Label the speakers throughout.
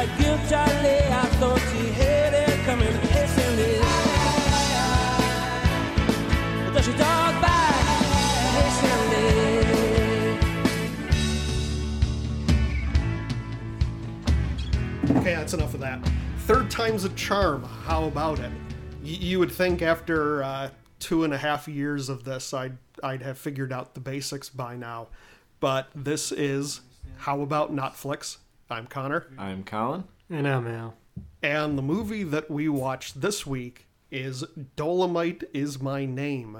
Speaker 1: like you, Charlie. I thought you had it coming hastily. But does she talk back hastily?
Speaker 2: Okay, that's enough of that. Third time's a charm. How about it? You would think after 2.5 years of this, I'd have figured out the basics by now. But this is How About Netflix. I'm Connor.
Speaker 3: I'm Colin.
Speaker 4: And I'm Al.
Speaker 2: And the movie that we watched this week is Dolomite Is My Name.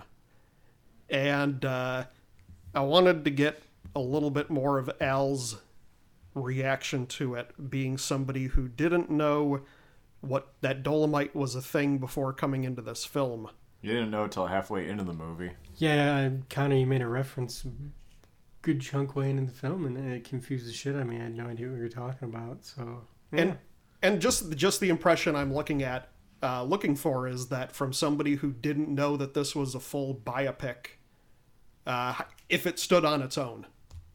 Speaker 2: And I wanted to get a little bit more of Al's reaction to it, being somebody who didn't know that Dolomite was a thing before coming into this film.
Speaker 3: You didn't know until halfway into the movie.
Speaker 4: Yeah, Connor, you made a reference good chunk way into the film, and it confused the shit out of me. I had no idea what you were talking about. So, yeah.
Speaker 2: And just the impression I'm looking for is that from somebody who didn't know that this was a full biopic, if it stood on its own.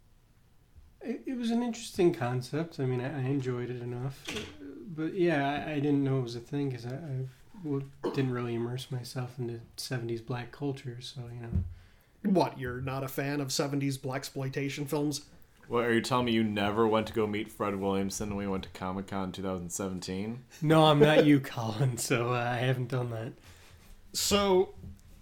Speaker 4: It was an interesting concept. I mean, I enjoyed it enough. But yeah, I didn't know it was a thing because I didn't really immerse myself into 70s black culture. So, you know.
Speaker 2: What, you're not a fan of 70s blaxploitation films?
Speaker 3: What, are you telling me you never went to go meet Fred Williamson when we went to Comic-Con 2017?
Speaker 4: No, I'm not you, Colin, so I haven't done that.
Speaker 2: So,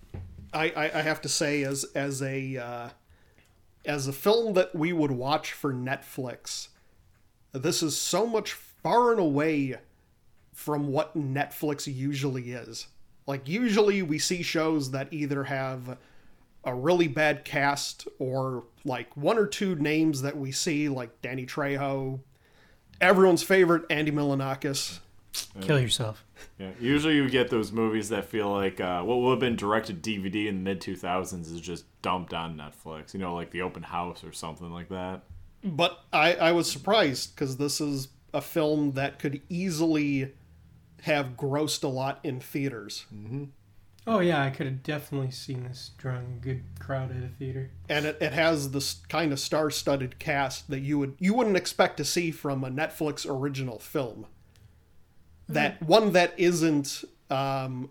Speaker 2: I have to say, as a film that we would watch for Netflix, this is so much far and away from what Netflix usually is. Like, usually we see shows that either have a really bad cast or like one or two names that we see, like Danny Trejo, everyone's favorite Andy Milonakis.
Speaker 4: Kill yourself.
Speaker 3: Yeah, usually you get those movies that feel like what would have been directed DVD in the mid-2000s is just dumped on Netflix. You know, like The Open House or something like that.
Speaker 2: But I was surprised because this is a film that could easily have grossed a lot in theaters.
Speaker 3: Mm-hmm.
Speaker 4: Oh yeah, I could have definitely seen this drawing a good crowd at a theater.
Speaker 2: And it has this kind of star-studded cast that you wouldn't expect to see from a Netflix original film. That one that isn't an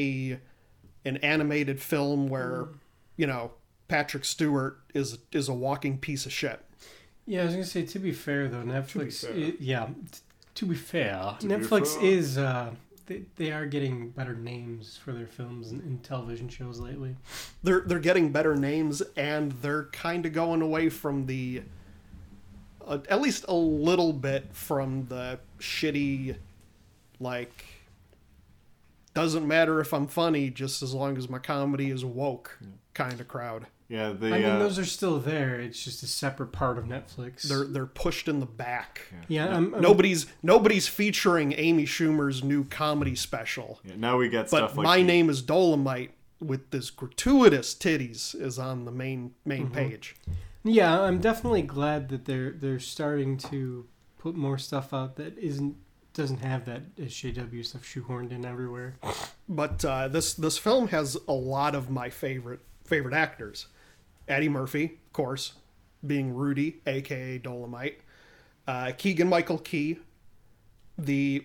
Speaker 2: animated film where, you know, Patrick Stewart is a walking piece of shit.
Speaker 4: Yeah, I was gonna say, to be fair though, Netflix. To be fair,
Speaker 3: To
Speaker 4: Netflix
Speaker 3: be fair.
Speaker 4: is. They are getting better names for their films and television shows lately.
Speaker 2: They're getting better names, and they're kind of going away from the at least a little bit from the shitty, like, doesn't matter if I'm funny just as long as my comedy is woke kind of crowd.
Speaker 3: Yeah,
Speaker 4: I mean, those are still there. It's just a separate part of Netflix.
Speaker 2: They're pushed in the back.
Speaker 4: Yeah, I'm
Speaker 2: Nobody's featuring Amy Schumer's new comedy special.
Speaker 3: Yeah, now we get
Speaker 2: But
Speaker 3: stuff like
Speaker 2: My Name is Dolomite with this gratuitous titties is on the main page.
Speaker 4: Yeah, I'm definitely glad that they're starting to put more stuff out that doesn't have that SJW stuff shoehorned in everywhere.
Speaker 2: But this film has a lot of my favorite actors. Eddie Murphy, of course, being Rudy, a.k.a. Dolomite. Keegan-Michael Key, the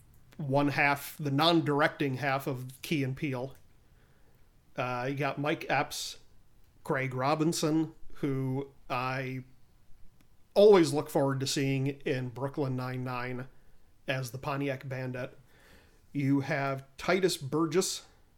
Speaker 2: non-directing half of Key and Peele. You got Mike Epps, Craig Robinson, who I always look forward to seeing in Brooklyn Nine-Nine as the Pontiac Bandit. You have Titus Burgess,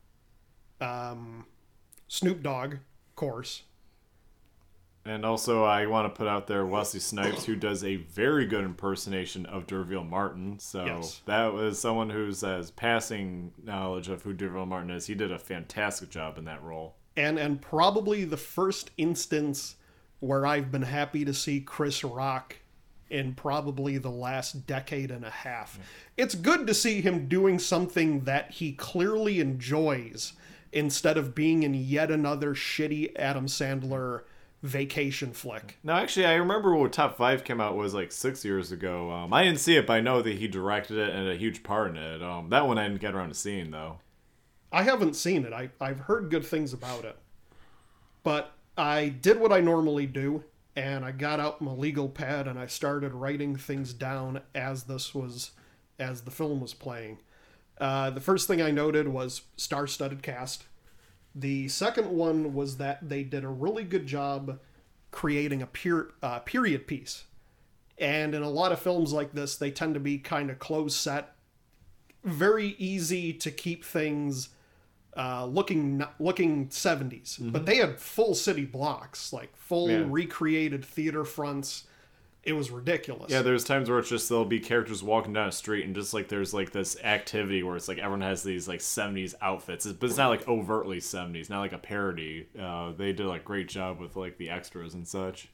Speaker 2: Snoop Dogg, of course.
Speaker 3: And also, I want to put out there Wesley Snipes, who does a very good impersonation of D'Urville Martin. So
Speaker 2: Yes.
Speaker 3: that was someone who has passing knowledge of who D'Urville Martin is. He did a fantastic job in that role.
Speaker 2: And probably the first instance where I've been happy to see Chris Rock in probably the last decade and a half. It's good to see him doing something that he clearly enjoys instead of being in yet another shitty Adam Sandler vacation flick.
Speaker 3: Now, actually, I remember when Top 5 came out was like 6 years ago. I didn't see it, but I know that he directed it and had a huge part in it. That one I didn't get around to seeing, though.
Speaker 2: I haven't seen it. I've heard good things about it. But I did what I normally do, and I got out my legal pad and I started writing things down as the film was playing. The first thing I noted was star-studded cast. The second one was that they did a really good job creating a period piece. And in a lot of films like this, they tend to be kind of close set, very easy to keep things looking 70s. But they had full city blocks, like full recreated theater fronts. It was ridiculous.
Speaker 3: Yeah, there's times where it's just there'll be characters walking down a street and just like there's like this activity where it's like everyone has these like 70s outfits, but it's not like overtly 70s, not like a parody. They did like great job with like the extras and such.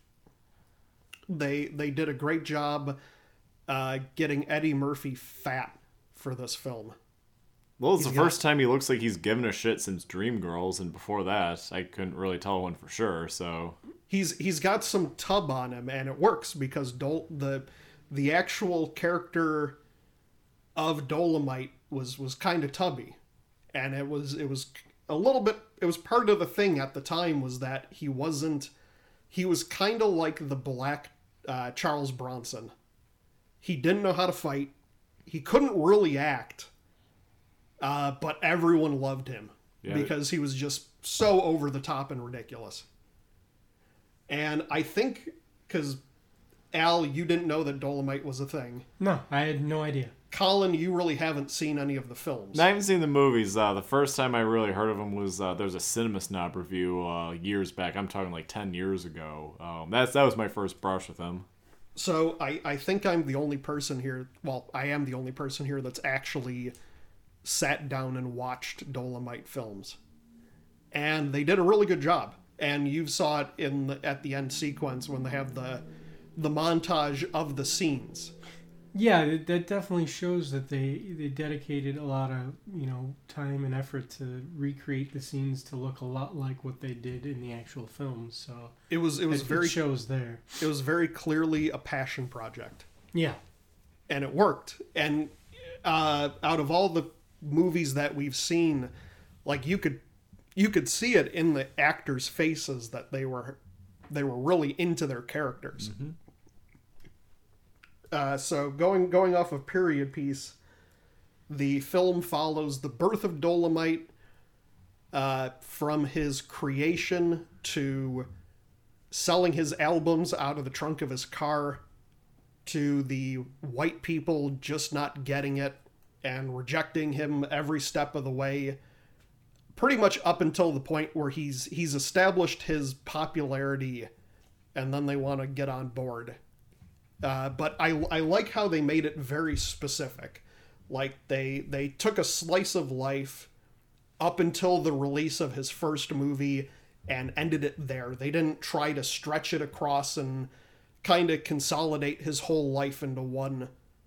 Speaker 2: They did a great job getting Eddie Murphy fat for this film.
Speaker 3: Well, it's the first time he looks like he's given a shit since Dreamgirls, and before that, I couldn't really tell one for sure. So
Speaker 2: he's got some tub on him, and it works because the actual character of Dolomite was kind of tubby, and it was a little bit. It was part of the thing at the time was that he was kind of like the black Charles Bronson. He didn't know how to fight. He couldn't really act. But everyone loved him because he was just so over the top and ridiculous. And I think, because, Al, you didn't know that Dolomite was a thing.
Speaker 4: No, I had no idea.
Speaker 2: Colin, you really haven't seen any of the films.
Speaker 3: I haven't seen the movies. The first time I really heard of him was there was a Cinema Snob review years back. I'm talking like 10 years ago. That was my first brush with him.
Speaker 2: So I think I'm the only person here, well, I am the only person here that's actually sat down and watched Dolomite films. And they did a really good job. And you saw it at the end sequence when they have the montage of the scenes.
Speaker 4: Yeah, that definitely shows that they dedicated a lot of time and effort to recreate the scenes to look a lot like what they did in the actual films. So it shows there.
Speaker 2: It was very clearly a passion project.
Speaker 4: Yeah,
Speaker 2: and it worked. And out of all the movies that we've seen, like you could see it in the actors' faces that they were really into their characters. Mm-hmm. So going off of period piece, the film follows the birth of Dolomite from his creation to selling his albums out of the trunk of his car to the white people just not getting it and rejecting him every step of the way, pretty much up until the point where he's established his popularity and then they want to get on board. But I like how they made it very specific. Like, they took a slice of life up until the release of his first movie and ended it there. They didn't try to stretch it across and kind of consolidate his whole life into one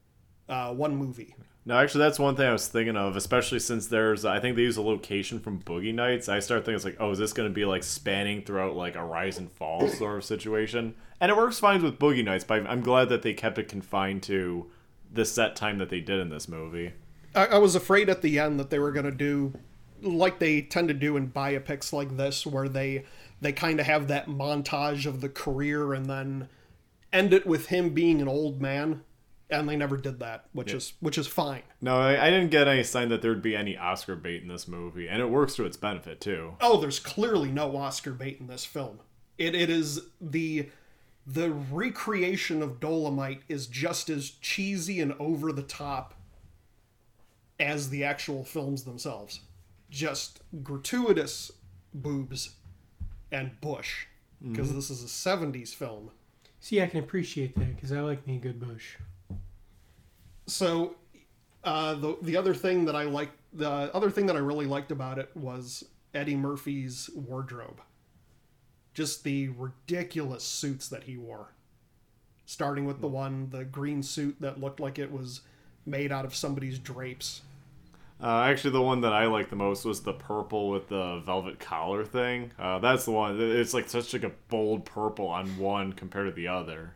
Speaker 2: movie.
Speaker 3: No, actually, that's one thing I was thinking of, especially since I think they use a location from Boogie Nights. I started thinking, it's like, oh, is this going to be, like, spanning throughout, like, a rise and fall sort of situation? And it works fine with Boogie Nights, but I'm glad that they kept it confined to the set time that they did in this movie.
Speaker 2: I was afraid at the end that they were going to do, like they tend to do in biopics like this, where they kind of have that montage of the career and then end it with him being an old man. And they never did that, which is fine.
Speaker 3: No, I didn't get any sign that there would be any Oscar bait in this movie, and it works to its benefit too.
Speaker 2: Oh, there's clearly no Oscar bait in this film. It is the recreation of Dolomite is just as cheesy and over the top as the actual films themselves. Just gratuitous boobs and bush, because this is a 70s film.
Speaker 4: See, I can appreciate that because I like me a good bush.
Speaker 2: So, the other thing that I really liked about it was Eddie Murphy's wardrobe. Just the ridiculous suits that he wore. Starting with the green suit that looked like it was made out of somebody's drapes.
Speaker 3: Actually, the one that I liked the most was the purple with the velvet collar thing. That's the one. It's like such like a bold purple on one compared to the other.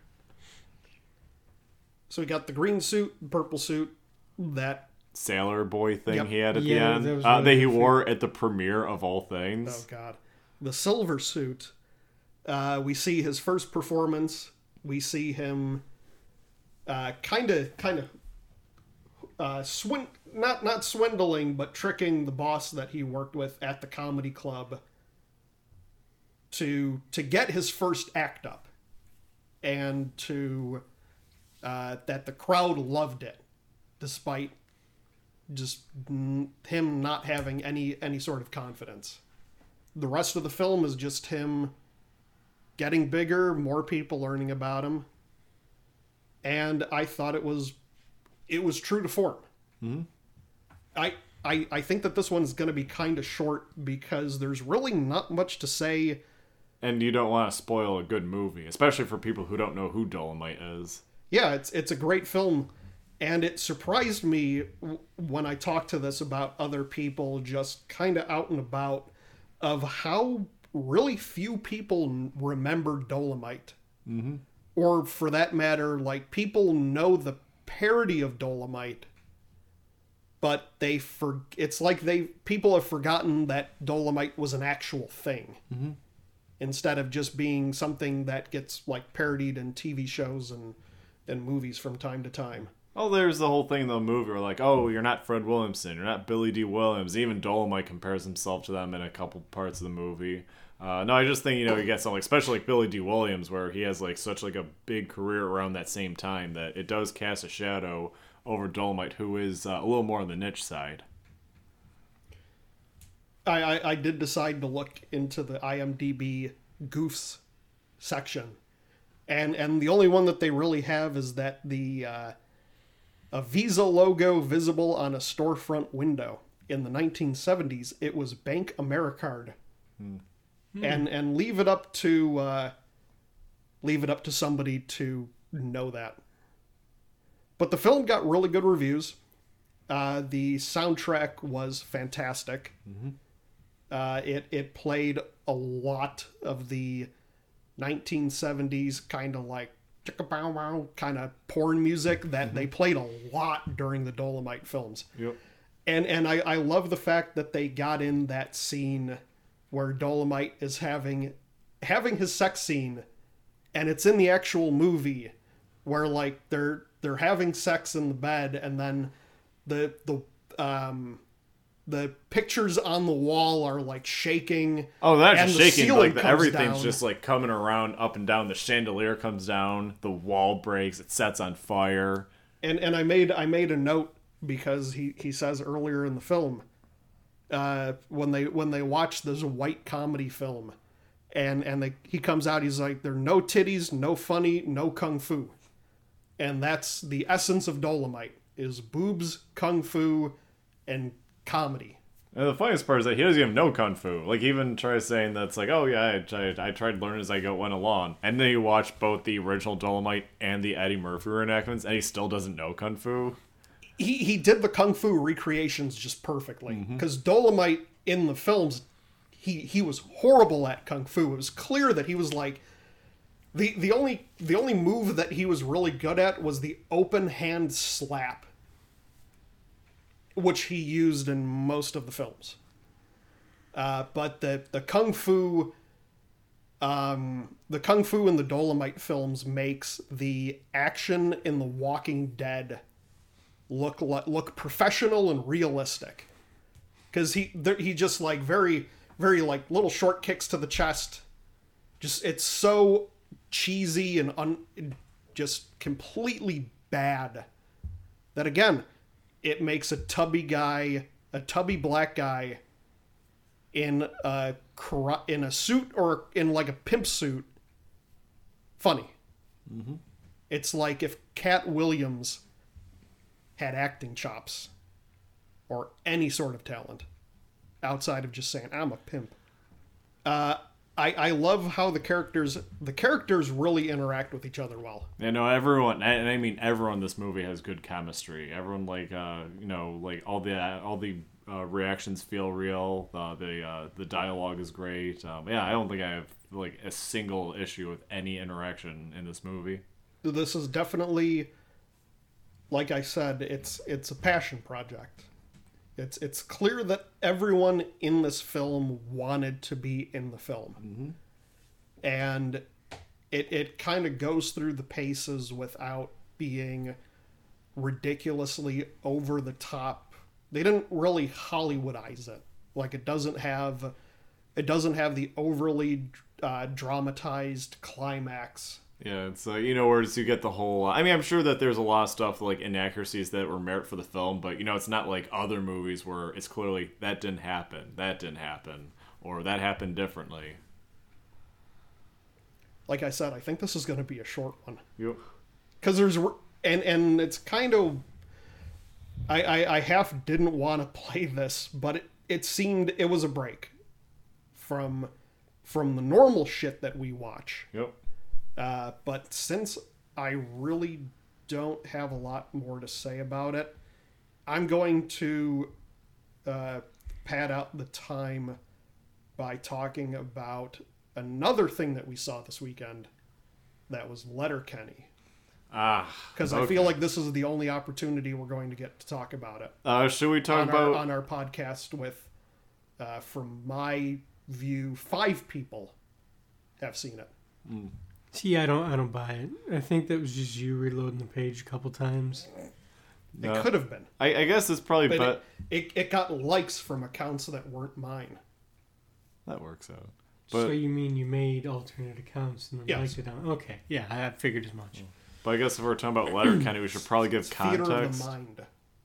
Speaker 3: So
Speaker 2: we got the green suit, purple suit, that
Speaker 3: sailor boy thing he had at the end
Speaker 4: that
Speaker 3: he wore at the premiere of all things.
Speaker 2: Oh god, the silver suit. We see his first performance. We see him kind of not swindling, but tricking the boss that he worked with at the comedy club to get his first act up, and to that the crowd loved it, despite just him not having any sort of confidence. The rest of the film is just him getting bigger, more people learning about him, and I thought it was true to form. Mm-hmm. I think that this one's going to be kind of short because there's really not much to say.
Speaker 3: And you don't want to spoil a good movie, especially for people who don't know who Dolomite is.
Speaker 2: Yeah, it's a great film, and it surprised me when I talked to this about other people just kind of out and about, of how really few people remember Dolomite. Mm-hmm. Or for that matter, like, people know the parody of Dolomite, but it's like people have forgotten that Dolomite was an actual thing. Mm-hmm. Instead of just being something that gets, like, parodied in TV shows and movies from time to time.
Speaker 3: Oh, there's the whole thing in the movie where, like, oh, you're not Fred Williamson, you're not Billy D. Williams. Even Dolomite compares himself to them in a couple parts of the movie. No, I just think, you get something, like, especially like Billy D. Williams, where he has, like, such, like, a big career around that same time, that it does cast a shadow over Dolomite, who is a little more on the niche side.
Speaker 2: I did decide to look into the IMDb goofs section, and the only one that they really have is that a Visa logo visible on a storefront window in the 1970s. It was Bank Americard. And leave it up to somebody to know that. But the film got really good reviews. The soundtrack was fantastic. Mm-hmm. It played a lot of the 1970s kind of like chicka-bow-wow kind of porn music that they played a lot during the Dolomite films.
Speaker 3: Yep.
Speaker 2: And I love the fact that they got in that scene where Dolomite is having his sex scene, and it's in the actual movie, where, like, they're having sex in the bed, and then the pictures on the wall are, like, shaking.
Speaker 3: Oh, that's just shaking. Like, everything's
Speaker 2: down.
Speaker 3: Just, like, coming around up and down. The chandelier comes down, the wall breaks, it sets on fire.
Speaker 2: And I made a note, because he says earlier in the film, when they watch this white comedy film, and he comes out, he's like, there are no titties, no funny, no kung fu. And that's the essence of Dolomite, is boobs, kung fu, and comedy.
Speaker 3: And the funniest part is that he doesn't even know kung fu. Like, he even tries saying that's like, oh yeah, I tried learning as I went along. And then you watch both the original Dolomite and the Eddie Murphy reenactments, and he still doesn't know kung fu.
Speaker 2: He did the kung fu recreations just perfectly, because Dolomite in the films, he was horrible at kung fu. It was clear that he was like, the only move that he was really good at was the open hand slap, which he used in most of the films. But the kung fu in the Dolomite films makes the action in The Walking Dead look professional and realistic, because he just, like, very, very, like, little short kicks to the chest. Just, it's so cheesy and just completely bad that, again, it makes a tubby black guy in a suit, or in, like, a pimp suit, funny. Mm-hmm. It's like if Cat Williams had acting chops or any sort of talent outside of just saying, I'm a pimp. I love how the characters really interact with each other well.
Speaker 3: Yeah, no, everyone, and I mean everyone in this movie has good chemistry. Everyone, like, like all the reactions feel real. The dialogue is great. Yeah, I don't think I have, like, a single issue with any interaction in this movie.
Speaker 2: This is definitely, like I said, it's a passion project. It's clear that everyone in this film wanted to be in the film. Mm-hmm. and it kind of goes through the paces without being ridiculously over the top. They didn't really Hollywoodize it. Like it doesn't have the overly dramatized climax.
Speaker 3: Yeah, it's whereas you get the whole. I mean, I'm sure that there's a lot of stuff like inaccuracies that were merit for the film, but it's not like other movies where it's clearly that didn't happen, or that happened differently.
Speaker 2: Like I said, I think this is going to be a short one.
Speaker 3: Yep.
Speaker 2: Because there's and it's kind of I half didn't want to play this, but it seemed it was a break from the normal shit that we watch.
Speaker 3: Yep.
Speaker 2: But since I really don't have a lot more to say about it, I'm going to pad out the time by talking about another thing that we saw this weekend. That was Letterkenny. Because I feel like this is the only opportunity we're going to get to talk about it.
Speaker 3: Should we talk
Speaker 2: on our podcast with, from my view, 5 people have seen it.
Speaker 4: See, I don't buy it. I think that was just you reloading the page a couple times.
Speaker 2: It could have been.
Speaker 3: I guess it's probably,
Speaker 2: but it got likes from accounts that weren't mine.
Speaker 3: That works out. But,
Speaker 4: so you mean you made alternate accounts and then
Speaker 2: yes.
Speaker 4: liked it on? Okay, yeah, I figured as much.
Speaker 3: But I guess if we're talking about Letterkenny, we should probably give context.
Speaker 2: Theater of the mind.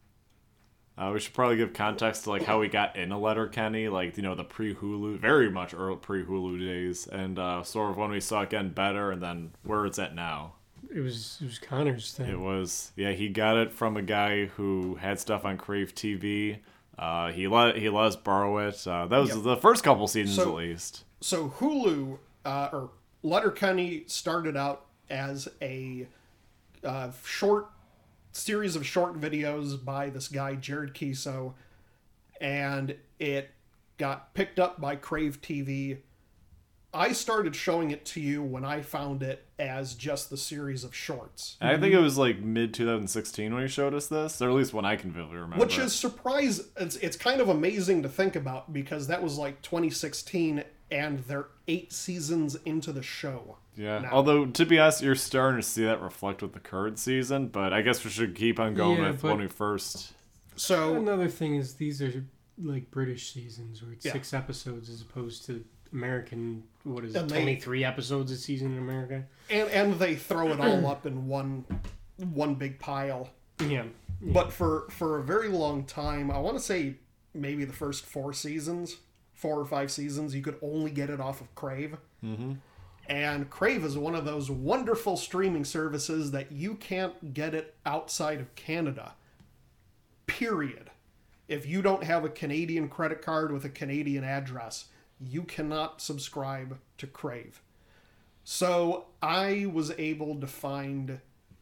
Speaker 3: We should probably give context to like how we got into Letterkenny, like the pre-Hulu, very much early pre-Hulu days, and sort of when we saw it getting better, and then where it's at now.
Speaker 4: It was Connor's thing.
Speaker 3: It was, yeah. He got it from a guy who had stuff on Crave TV. He let us borrow it. That was the first couple seasons at least.
Speaker 2: So Hulu or Letterkenny started out as a short series of short videos by this guy Jared Kiso, and it got picked up by Crave TV. I started showing it to you when I found it as just the series of shorts.
Speaker 3: I think it was like mid 2016 when he showed us this, or at least when I can vividly remember.
Speaker 2: Which is it's kind of amazing to think about because that was like 2016 and they're 8 seasons into the show.
Speaker 3: Yeah,
Speaker 2: now.
Speaker 3: Although to be honest, you're starting to see that reflect with the current season, but I guess we should keep on going with when we first.
Speaker 2: So
Speaker 4: another thing is these are like British seasons where it's 6 episodes as opposed to American. What is it? 23 episodes a season in America,
Speaker 2: and they throw it all up in one big pile.
Speaker 4: Yeah.
Speaker 2: But for a very long time, I want to say maybe the first 4 or 5 seasons, you could only get it off of Crave.
Speaker 3: Mm-hmm.
Speaker 2: And Crave is one of those wonderful streaming services that you can't get it outside of Canada. Period. If you don't have a Canadian credit card with a Canadian address, you cannot subscribe to Crave. So I was able to find,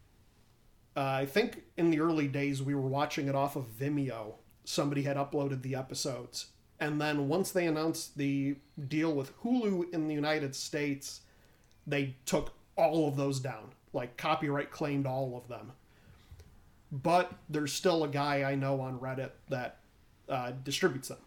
Speaker 2: I think in the early days we were watching it off of Vimeo. Somebody had uploaded the episodes. And then once they announced the deal with Hulu in the United States, they took all of those down. Like, copyright claimed all of them. But there's still a guy I know on Reddit that distributes them.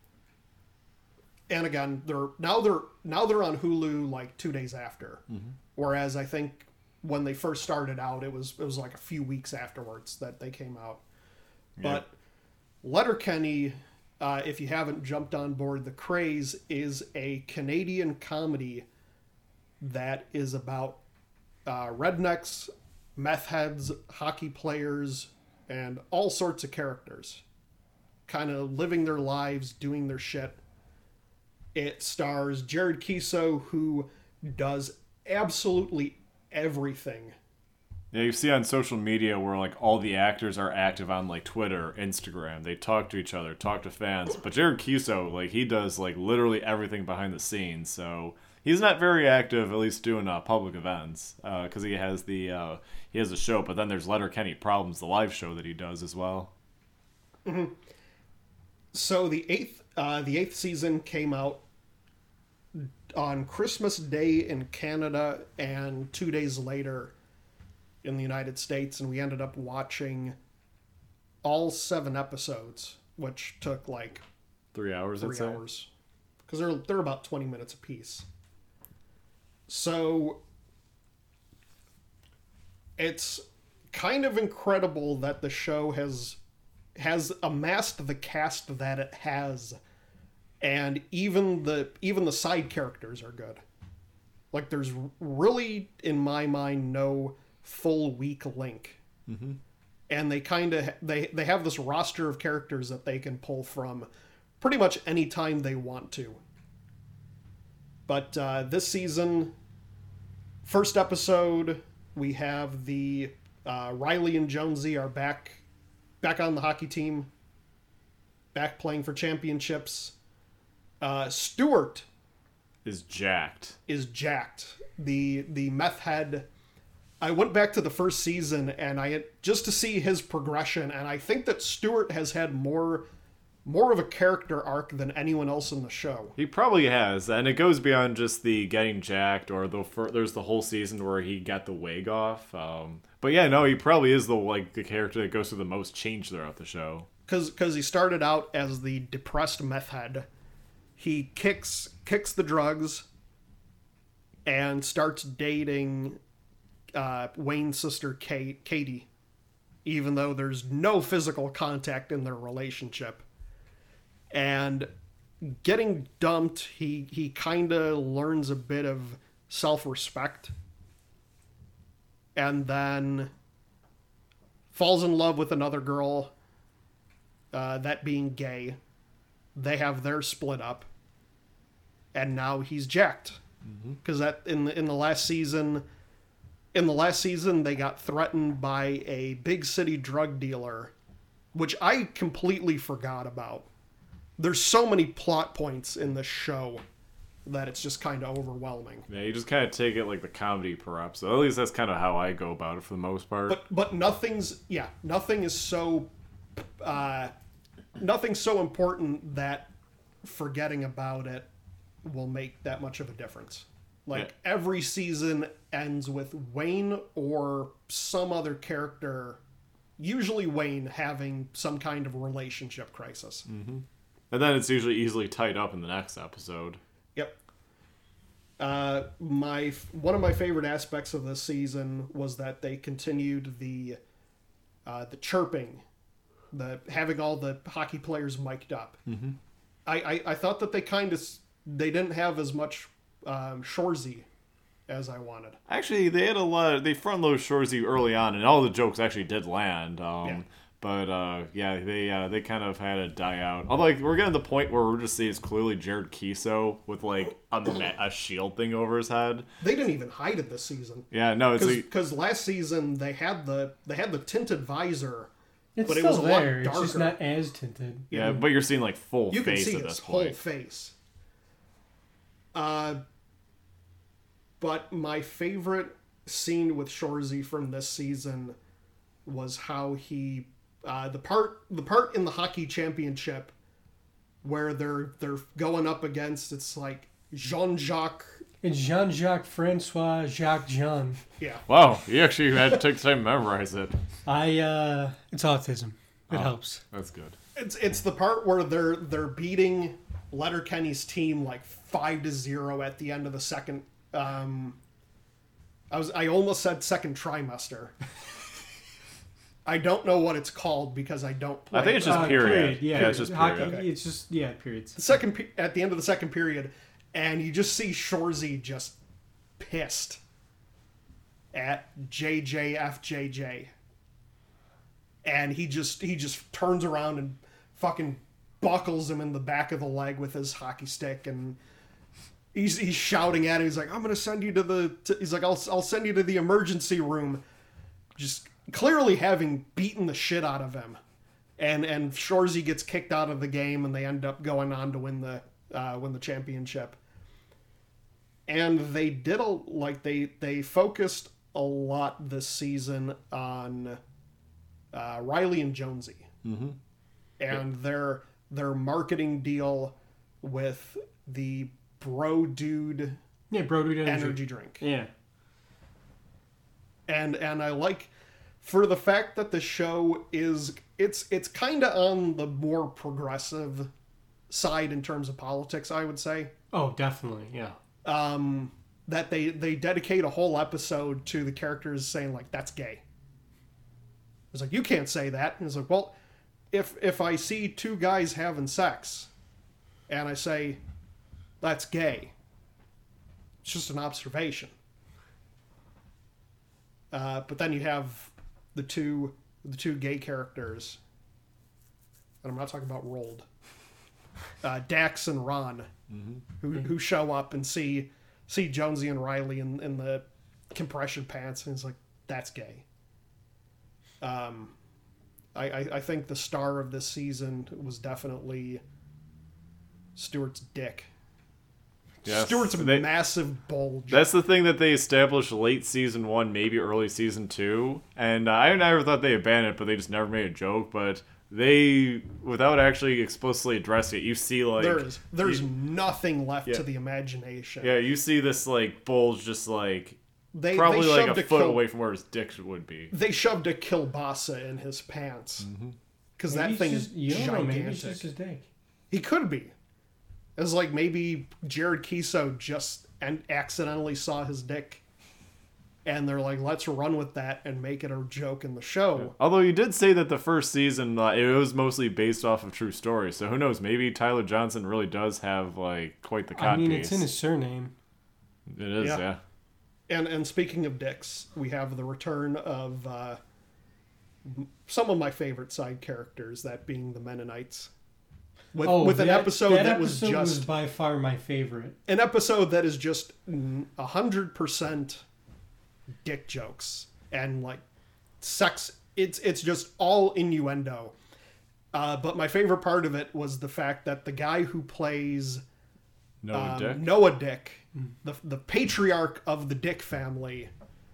Speaker 2: And again, they're on Hulu like 2 days after. Mm-hmm. Whereas I think when they first started out, it was like a few weeks afterwards that they came out. Yeah. But Letterkenny, if you haven't jumped on board the craze, is a Canadian comedy that is about rednecks, meth heads, hockey players, and all sorts of characters kind of living their lives, doing their shit. It stars Jared Kiso, who does absolutely everything.
Speaker 3: Yeah, you see on social media where like all the actors are active on like Twitter, Instagram. They talk to each other, talk to fans. But Jared Kiso, like he does like literally everything behind the scenes. So he's not very active, at least doing public events, because he has the show. But then there's Letterkenny Problems, the live show that he does as well.
Speaker 2: Mm-hmm. So the eighth season came out on Christmas Day in Canada and 2 days later in the United States, and we ended up watching all 7 episodes, which took like
Speaker 3: 3 hours.
Speaker 2: 3 hours, because they're about 20 minutes apiece. So it's kind of incredible that the show has amassed the cast that it has, and even the side characters are good. Like, there's really, in my mind, no full weak link. Mm-hmm. And they kind of they have this roster of characters that they can pull from pretty much any time they want to. But this season, first episode, we have the Riley and Jonesy are back on the hockey team, back playing for championships. Stewart
Speaker 3: is jacked.
Speaker 2: The meth head. I went back to the first season and just to see his progression, and I think that Stewart has had more of a character arc than anyone else in the show.
Speaker 3: He probably has, and it goes beyond just the getting jacked, or there's the whole season where he got the wig off. But yeah, no, he probably is the character that goes through the most change throughout the show.
Speaker 2: Because he started out as the depressed meth head. He kicks the drugs and starts dating Wayne's sister Katie, even though there's no physical contact in their relationship. And getting dumped, he kind of learns a bit of self-respect, and then falls in love with another girl, that being gay. They have their split up, and now he's jacked. Because in the last season, they got threatened by a big city drug dealer, which I completely forgot about. There's so many plot points in this show that it's just kind of overwhelming.
Speaker 3: Yeah, you just kind of take it like the comedy perhaps. So at least that's kind of how I go about it for the most part.
Speaker 2: But nothing is so nothing's so important that forgetting about it will make that much of a difference. Like, every season ends with Wayne or some other character, usually Wayne, having some kind of relationship crisis.
Speaker 3: Mm-hmm. And then it's usually easily tied up in the next episode.
Speaker 2: Yep. One of my favorite aspects of this season was that they continued the chirping, the having all the hockey players mic'd up. Mm-hmm. I thought that they didn't have as much Shoresy as I wanted.
Speaker 3: Actually, they had they front-loaded Shoresy early on, and all the jokes actually did land. But they kind of had to die out. Although, like, we're getting to the point where we're just seeing it's clearly Jared Kiso with like a shield thing over his head.
Speaker 2: They didn't even hide it this season.
Speaker 3: Yeah, no, it's
Speaker 2: because last season they had the tinted visor.
Speaker 4: It's
Speaker 2: but
Speaker 4: still
Speaker 2: it was a
Speaker 4: there.
Speaker 2: lot darker.
Speaker 4: It's just not as tinted.
Speaker 3: Yeah, but you're seeing like full
Speaker 2: you
Speaker 3: face
Speaker 2: can see
Speaker 3: at
Speaker 2: his
Speaker 3: this
Speaker 2: whole
Speaker 3: point.
Speaker 2: face. But my favorite scene with Shoresy from this season was how he the part in the hockey championship where they're going up against, it's like Jean-Jacques.
Speaker 4: It's Jean-Jacques Francois Jacques Jean.
Speaker 2: Yeah.
Speaker 3: Wow, you actually had to take the time to memorize it.
Speaker 4: It's autism. It helps.
Speaker 3: That's good.
Speaker 2: It's the part where they're beating Letterkenny's team like 5-0 at the end of the second. I almost said second trimester. I don't know what it's called because I don't play.
Speaker 3: I think it's just period.
Speaker 4: Yeah,
Speaker 3: it's just
Speaker 4: hockey,
Speaker 3: period.
Speaker 4: okay. It's just periods.
Speaker 2: At the end of the second period, and you just see Shoresy just pissed at JJFJJ, and he just turns around and fucking buckles him in the back of the leg with his hockey stick, and he's shouting at him. He's like, "I'm gonna send you he's like, I'll send you to the emergency room," just clearly having beaten the shit out of him, and Shoresy gets kicked out of the game, and they end up going on to win the championship. And they did they focused a lot this season on Riley and Jonesy, and their marketing deal with the Bro Dude energy drink.
Speaker 4: Yeah,
Speaker 2: and I like, for the fact that the show it's kind of on the more progressive side in terms of politics, I would say.
Speaker 4: Oh, definitely, yeah.
Speaker 2: that they dedicate a whole episode to the characters saying like that's gay. It's like, you can't say that. And it's like, well, if I see two guys having sex and I say that's gay, it's just an observation. But then you have the two gay characters, and I'm not talking about Rold, Dax and Ron, who show up and see Jonesy and Riley in the compression pants, and it's like, that's gay. I think the star of this season was definitely Stewart's dick.
Speaker 3: Yes,
Speaker 2: Stewart's massive bulge.
Speaker 3: That's the thing that they established late season 1, maybe early season 2. And I never thought they abandoned it, but they just never made a joke. But they, without actually explicitly addressing it, you see like...
Speaker 2: There's nothing left to the imagination.
Speaker 3: Yeah, you see this like bulge just like...
Speaker 2: They
Speaker 3: probably like a foot
Speaker 2: kill,
Speaker 3: away from where his dick would be.
Speaker 2: They shoved a kielbasa in his pants. Because that thing is gigantic.
Speaker 4: Maybe it's just his dick.
Speaker 2: He could be. It was like maybe Jared Kiso just accidentally saw his dick. And they're like, let's run with that and make it a joke in the show.
Speaker 3: Yeah. Although you did say that the first season, it was mostly based off of true stories. So who knows? Maybe Tyler Johnson really does have like quite the codpiece.
Speaker 4: It's in his surname.
Speaker 3: It is, yeah.
Speaker 2: And speaking of dicks, we have the return of some of my favorite side characters, that being the Mennonites. With an episode that was
Speaker 4: by far my favorite.
Speaker 2: An episode that is just 100% dick jokes and like sex. It's just all innuendo. But my favorite part of it was the fact that the guy who plays Noah Dick, the patriarch of the Dick family,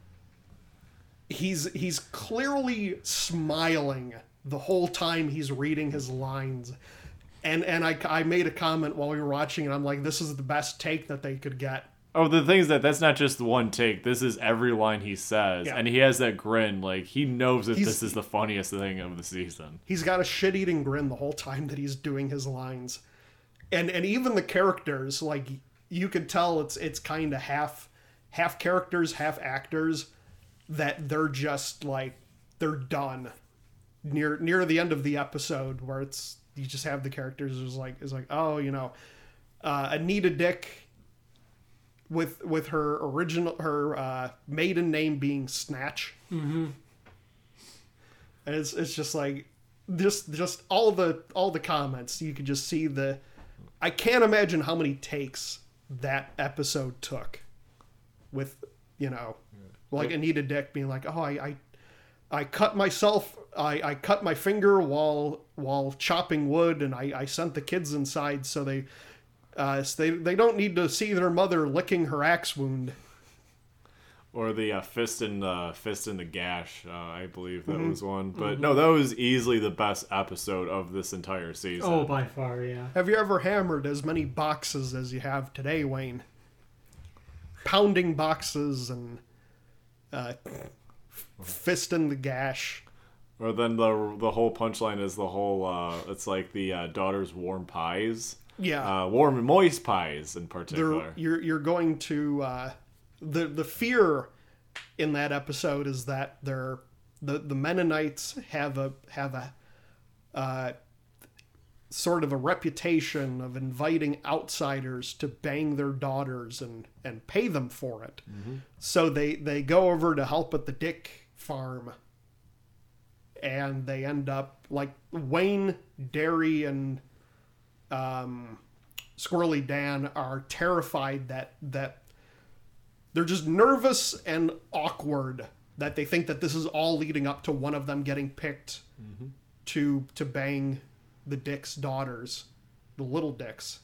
Speaker 2: he's clearly smiling the whole time he's reading his lines. And I made a comment while we were watching, and I'm like, this is the best take that they could get.
Speaker 3: Oh, the thing is that's not just the one take. This is every line he says.
Speaker 2: Yeah.
Speaker 3: And he has that grin. Like, he knows that this is the funniest thing of the season.
Speaker 2: He's got a shit-eating grin the whole time that he's doing his lines. And even the characters, like, you could tell it's kind of half characters, half actors, that they're just, like, they're done near the end of the episode, where you just have the characters is like, oh, Anita Dick with her maiden name being Snatch. Mm-hmm. And it's just like just all the comments. You could just see I can't imagine how many takes that episode took with, like Anita Dick being like, oh, I cut myself. I cut my finger while chopping wood, and I sent the kids inside so they don't need to see their mother licking her axe wound.
Speaker 3: Or the fist in the gash. I believe that was one. But no, that was easily the best episode of this entire season.
Speaker 4: Oh, by far, yeah.
Speaker 2: Have you ever hammered as many boxes as you have today, Wayne? Pounding boxes and fist in the gash.
Speaker 3: Or then the whole punchline is the whole it's like the daughter's warm pies.
Speaker 2: Yeah.
Speaker 3: Warm and moist pies in particular.
Speaker 2: You're going to the fear in that episode is that the Mennonites have a sort of a reputation of inviting outsiders to bang their daughters and pay them for it. Mm-hmm. So they go over to help at the Dick farm, and they end up like Wayne, Derry, and Squirrely Dan are terrified that they're just nervous and awkward that they think that this is all leading up to one of them getting picked to bang the Dick's daughters, the little Dicks,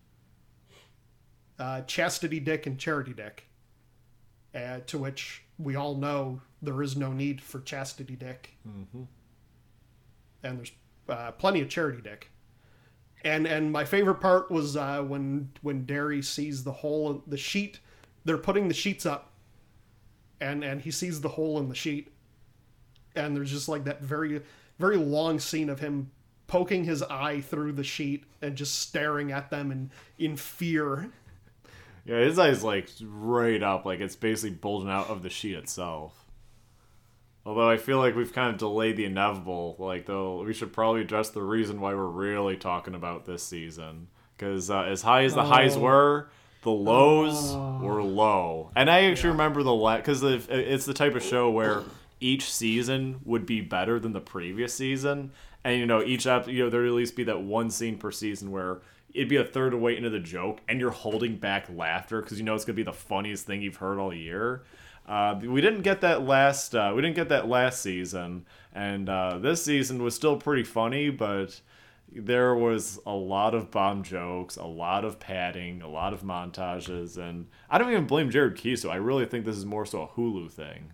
Speaker 2: Chastity Dick and Charity Dick, to which we all know there is no need for Chastity Dick, and there's plenty of Charity Dick. And my favorite part was when Derry sees the hole in the sheet. They're putting the sheets up, and he sees the hole in the sheet, and there's just like that very, very long scene of him poking his eye through the sheet and just staring at them in fear.
Speaker 3: Yeah, his eye's like right up, like it's basically bulging out of the sheet itself. Although I feel like we've kind of delayed the inevitable, like though we should probably address the reason why we're really talking about this season. Because as high as the highs were, the lows were low. And I actually remember because it's the type of show where each season would be better than the previous season. And, each episode, there'd at least be that one scene per season where it'd be a third of the way into the joke and you're holding back laughter because it's going to be the funniest thing you've heard all year. We didn't get that last season. And this season was still pretty funny, but there was a lot of bomb jokes, a lot of padding, a lot of montages, and I don't even blame Jared Kiso. I really think this is more so a Hulu thing.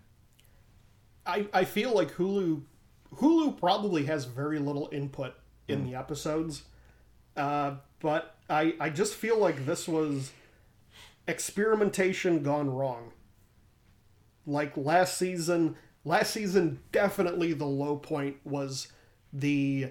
Speaker 2: I feel like Hulu probably has very little input in the episodes, but I just feel like this was experimentation gone wrong. Like last season definitely the low point was the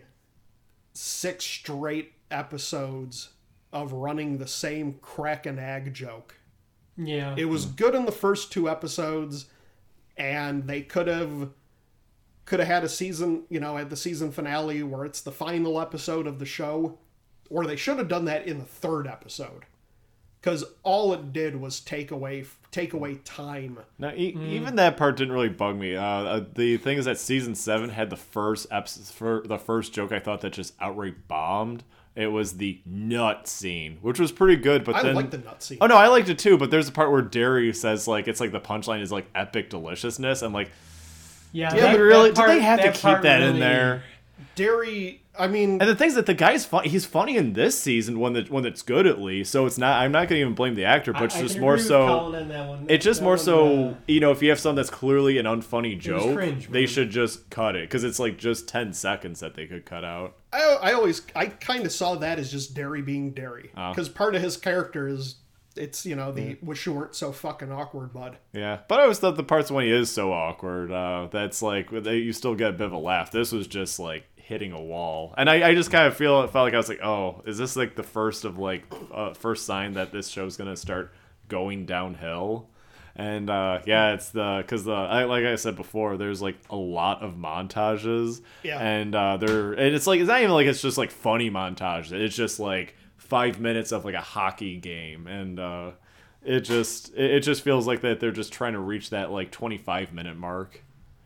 Speaker 2: 6 straight episodes of running the same crack and ag joke.
Speaker 4: Yeah.
Speaker 2: It was good in the first 2 episodes, and they could have had a season, at the season finale where it's the final episode of the show, or they should have done that in the 3rd episode. Because all it did was take away time.
Speaker 3: Now, even that part didn't really bug me. The thing is that season 7 had the first joke I thought that just outright bombed. It was the nut scene, which was pretty good. But
Speaker 2: I like the nut scene.
Speaker 3: Oh no, I liked it too. But there's a part where Derry says it's like the punchline is like epic deliciousness, and like but really, do they have to keep that in there?
Speaker 2: Derry, I mean,
Speaker 3: and the thing's that the guy's he's funny in this season when it's good at least. So it's not. I'm not going to even blame the actor, but it's just more so. It's just more so. If you have something that's clearly an unfunny joke, they should just cut it because it's like just 10 seconds that they could cut out.
Speaker 2: I kind of saw that as just Derry being Derry because part of his character is it's the wish you weren't so fucking awkward, bud.
Speaker 3: Yeah, but I always thought the parts when he is so awkward, that's like you still get a bit of a laugh. This was just like hitting a wall, and I just kind of felt like I was like, oh, is this like the first of first sign that this show's gonna start going downhill? And it's because like I said before, there's like a lot of montages, and it's like it's not even like it's just like funny montages. It's just like 5 minutes of like a hockey game, and it just feels like that they're just trying to reach that like 25-minute mark.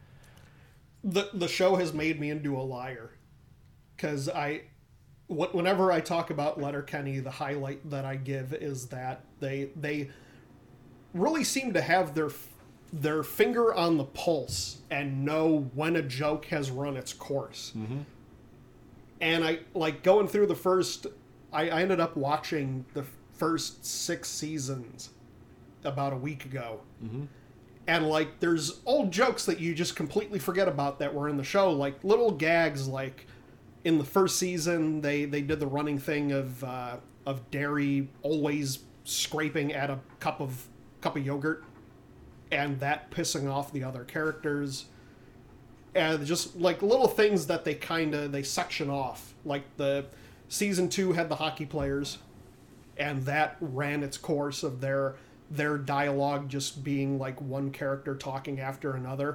Speaker 2: The show has made me into a liar, because whenever I talk about Letterkenny, the highlight that I give is that they really seem to have their finger on the pulse and know when a joke has run its course. Mm-hmm. And I like going through the first. I ended up watching the first 6 seasons about a week ago. Mm-hmm. And, like, there's old jokes that you just completely forget about that were in the show. Like, little gags, like, in the first season, they did the running thing of Derry always scraping at a cup of yogurt, and that pissing off the other characters. And just, like, little things that they section off. Like, the season 2 had the hockey players, and that ran its course of their dialogue just being like one character talking after another.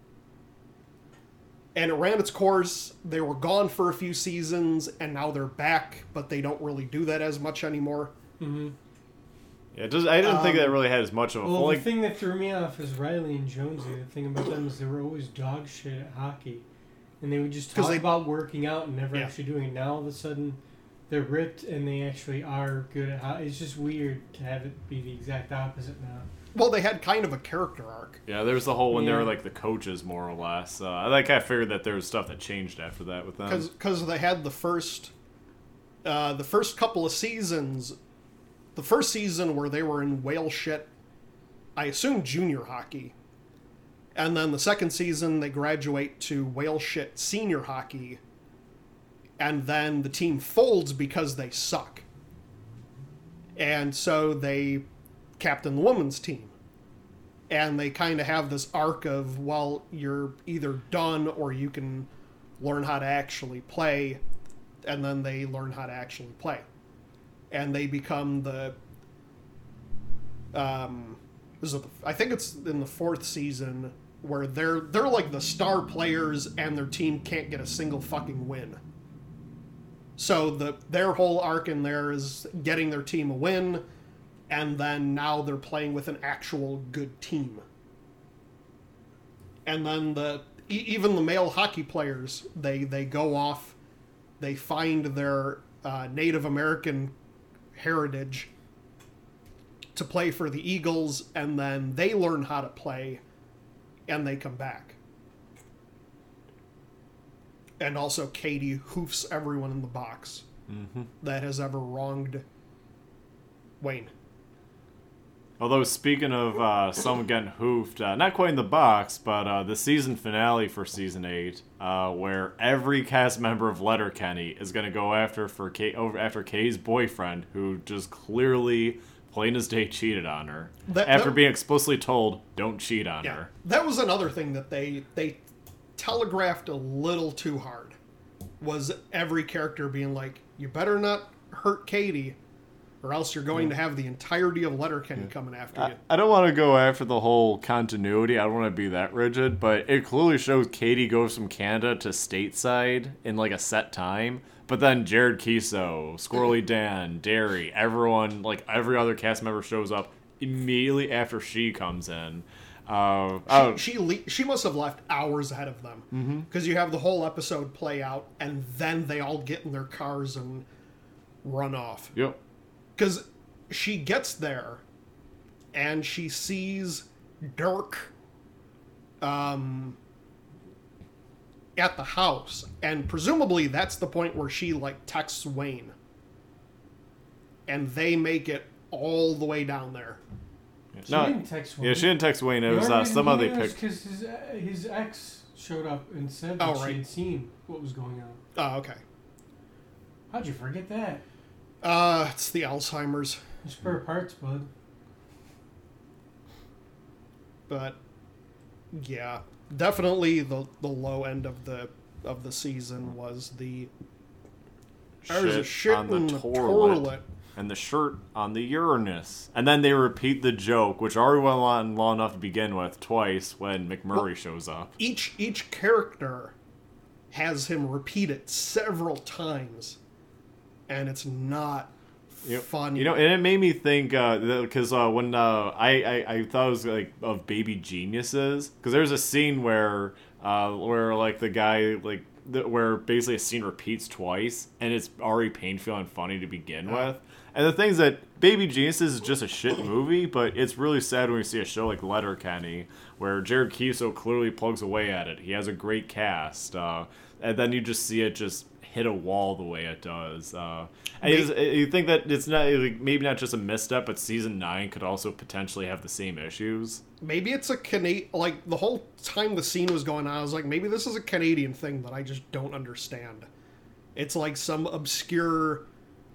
Speaker 2: And it ran its course. They were gone for a few seasons, and now they're back, but they don't really do that as much anymore.
Speaker 4: Mm-hmm.
Speaker 3: Yeah, I didn't think that really had as much of a...
Speaker 4: Well, the thing that threw me off is Riley and Jonesy. The thing about them is they were always dog shit at hockey. And they would just talk about working out and never actually doing it. Now, all of a sudden, they're ripped and they actually are good at hockey. It's just weird to have it be the exact opposite now.
Speaker 2: Well, they had kind of a character arc.
Speaker 3: Yeah, there was the whole when they were like the coaches, more or less. I figured that there was stuff that changed after that with them.
Speaker 2: Because they had the first couple of seasons. The first season where they were in whale shit, I assume junior hockey. And then the second season, they graduate to whale shit senior hockey. And then the team folds because they suck. And so they captain the women's team. And they kind of have this arc of, well, you're either done or you can learn how to actually play. And then they learn how to actually play. And they become I think it's in the 4th season where they're like the star players and their team can't get a single fucking win. So their whole arc in there is getting their team a win, and then now they're playing with an actual good team. And then even the male hockey players, they go off, they find their Native American heritage to play for the Eagles, and then they learn how to play, and they come back. And also Katie hoofs everyone in the box that has ever wronged Wayne.
Speaker 3: Although, speaking of someone getting hoofed, not quite in the box, but the season finale for Season 8, where every cast member of Letterkenny is going to go after Kay's boyfriend, who just clearly, plain as day, cheated on her. After being explicitly told, don't cheat on her.
Speaker 2: That was another thing that they telegraphed a little too hard, was every character being like, you better not hurt Katie, or else you're going to have the entirety of Letterkenny coming after you.
Speaker 3: I don't want to go after the whole continuity. I don't want to be that rigid, but it clearly shows Katie goes from Canada to stateside in like a set time. But then Jared Kiso, Squirrely Dan, Derry, everyone, like every other cast member shows up immediately after she comes in.
Speaker 2: She must have left hours ahead of them, because you have the whole episode play out, and then they all get in their cars and run off.
Speaker 3: Yep.
Speaker 2: Because she gets there, and she sees Dirk at the house, and presumably that's the point where she like texts Wayne, and they make it all the way down there.
Speaker 4: She didn't text Wayne.
Speaker 3: Yeah, she didn't text Wayne. It was somebody they picked.
Speaker 4: Because his ex showed up and said that she had seen what was going on.
Speaker 2: Oh, okay.
Speaker 4: How'd you forget that?
Speaker 2: It's the Alzheimer's.
Speaker 4: Spare parts, bud.
Speaker 2: But yeah, definitely the low end of the season was the shit
Speaker 3: on the
Speaker 2: in
Speaker 3: toilet. And the shirt on the Uranus. And then they repeat the joke, which already went on long enough to begin with, twice when McMurray shows up.
Speaker 2: Each character has him repeat it several times, and it's not funny.
Speaker 3: You know, and it made me think, because when I thought it was like of Baby Geniuses, because there's a scene where like the guy like where basically a scene repeats twice, and it's already painful and funny to begin with. And the thing is that Baby Geniuses is just a shit movie, but it's really sad when you see a show like Letterkenny, where Jared Kiso clearly plugs away at it. He has a great cast, and then you just see it just hit a wall the way it does. And you think that it's not maybe not just a misstep, but season 9 could also potentially have the same issues.
Speaker 2: Maybe it's a like the whole time the scene was going on, I was like, maybe this is a Canadian thing that I just don't understand. It's like some obscure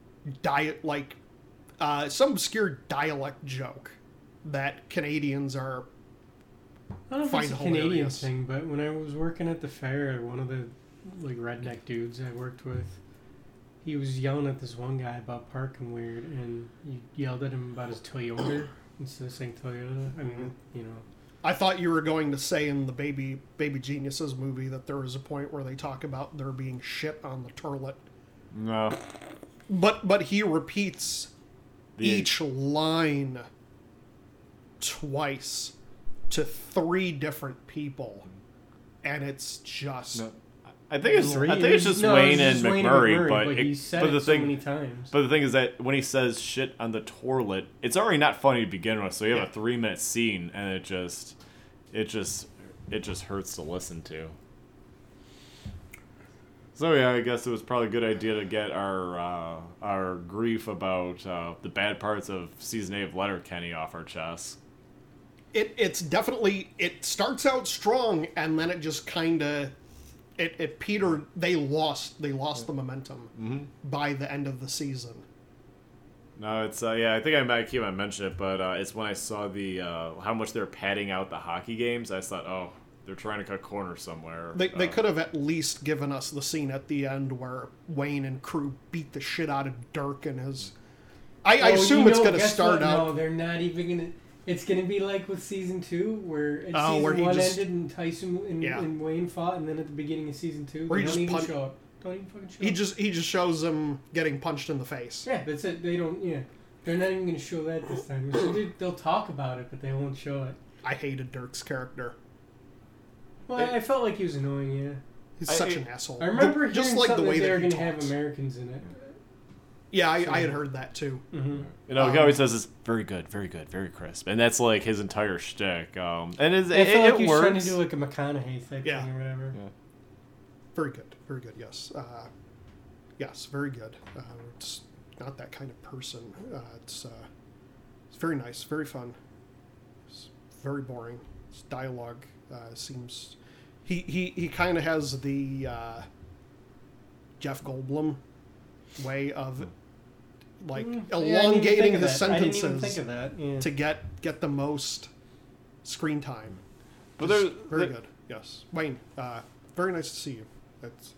Speaker 2: some obscure dialect joke that Canadians are.
Speaker 4: I don't know if it's a Canadian thing, but when I was working at the fair, one of the like redneck dudes I worked with, he was yelling at this one guy about parking weird, and he yelled at him about his Toyota instead of saying Toyota. I mean, you know.
Speaker 2: I thought you were going to say in the Baby Geniuses movie that there was a point where they talk about there being shit on the toilet.
Speaker 3: No.
Speaker 2: But he repeats each line twice to 3 different people, and it's just.
Speaker 3: No. I think it's just Wayne and McMurray, but
Speaker 4: he said it so many times.
Speaker 3: But the thing is that when he says shit on the toilet, it's already not funny to begin with. So you have a 3-minute scene, and it just hurts to listen to. So yeah, I guess it was probably a good idea to get our grief about the bad parts of season 8 of Letterkenny off our chests.
Speaker 2: It's definitely, it starts out strong, and then it just kind of it petered. They lost the momentum by the end of the season.
Speaker 3: No, it's I think I might mention it, but it's when I saw the how much they're padding out the hockey games, I thought, oh, they're trying to cut corners somewhere.
Speaker 2: They could have at least given us the scene at the end where Wayne and crew beat the shit out of Dirk and his I assume it's going to
Speaker 4: guess
Speaker 2: start
Speaker 4: what?
Speaker 2: out.
Speaker 4: No, they're not even going to. It's going to be like with season 2, where
Speaker 2: Oh, where
Speaker 4: season
Speaker 2: he
Speaker 4: 1
Speaker 2: just-
Speaker 4: ended and Tyson and Wayne fought, and then at the beginning of season 2,
Speaker 2: Where
Speaker 4: they
Speaker 2: he
Speaker 4: don't
Speaker 2: just
Speaker 4: even
Speaker 2: punch-
Speaker 4: show up. Don't even fucking show
Speaker 2: He
Speaker 4: up.
Speaker 2: just shows him getting punched in the face.
Speaker 4: Yeah, that's it. They don't. Yeah, they're not even going to show that this time. So they'll talk about it, but they won't show it.
Speaker 2: I hated Dirk's character.
Speaker 4: Well, I felt like he was annoying. Yeah,
Speaker 2: He's such an asshole.
Speaker 4: I remember
Speaker 2: just
Speaker 4: hearing
Speaker 2: like the
Speaker 4: something
Speaker 2: way
Speaker 4: that they were
Speaker 2: that he
Speaker 4: going to have
Speaker 2: talks.
Speaker 4: Americans in it.
Speaker 2: Yeah, I had heard that too.
Speaker 4: Mm-hmm.
Speaker 3: You know, he always says it's very good, very crisp, and that's like his entire shtick. And
Speaker 4: I feel like he was trying to
Speaker 3: works.
Speaker 4: do like a McConaughey type
Speaker 2: Yeah.
Speaker 4: thing or whatever.
Speaker 3: Yeah.
Speaker 2: Very good. Very good. Yes. Yes. Very good. It's not that kind of person. It's very nice. Very fun. It's very boring. His dialogue seems. He kind of has the Jeff Goldblum way of like elongating his sentences
Speaker 4: I didn't even think of that. Yeah.
Speaker 2: to get the most screen time.
Speaker 3: But
Speaker 2: Just
Speaker 3: there's
Speaker 2: very good. Yes, Wayne. Very nice to see you. That's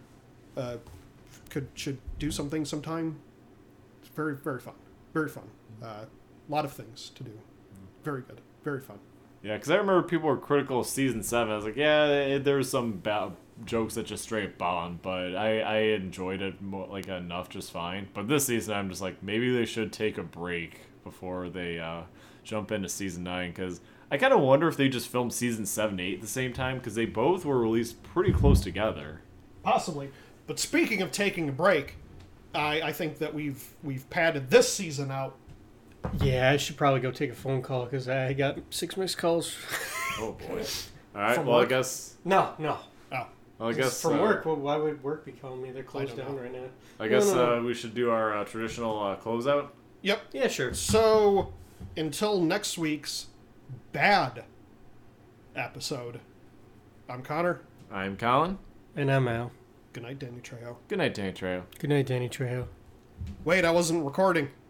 Speaker 2: should do something sometime. It's very fun. Very fun. A lot of things to do. Very good. Very fun.
Speaker 3: Yeah, because I remember people were critical of season 7. I was like, yeah, there's some bad jokes that just straight bombed, but I enjoyed it enough, just fine. But this season, I'm just like, maybe they should take a break before they jump into season 9, because I kind of wonder if they just filmed season 7 and 8 at the same time, because they both were released pretty close together.
Speaker 2: Possibly. But speaking of taking a break, I think that we've padded this season out.
Speaker 4: Yeah, I should probably go take a phone call because I got 6 missed calls.
Speaker 3: Oh boy! All right,
Speaker 2: From
Speaker 3: well
Speaker 2: work?
Speaker 3: I guess
Speaker 4: No.
Speaker 2: Oh,
Speaker 3: well, I guess
Speaker 4: from work. Well, why would work be calling me? They're closed
Speaker 2: don't
Speaker 4: down
Speaker 2: know.
Speaker 4: right now.
Speaker 3: I guess
Speaker 4: No.
Speaker 3: we should do our traditional closeout.
Speaker 2: yep.
Speaker 4: Yeah, sure.
Speaker 2: So until next week's bad episode, I'm Connor.
Speaker 3: I'm Colin.
Speaker 4: And I'm Al.
Speaker 2: Good night, Danny Trejo.
Speaker 3: Good night, Danny Trejo.
Speaker 4: Good night, Danny Trejo.
Speaker 2: Wait, I wasn't recording.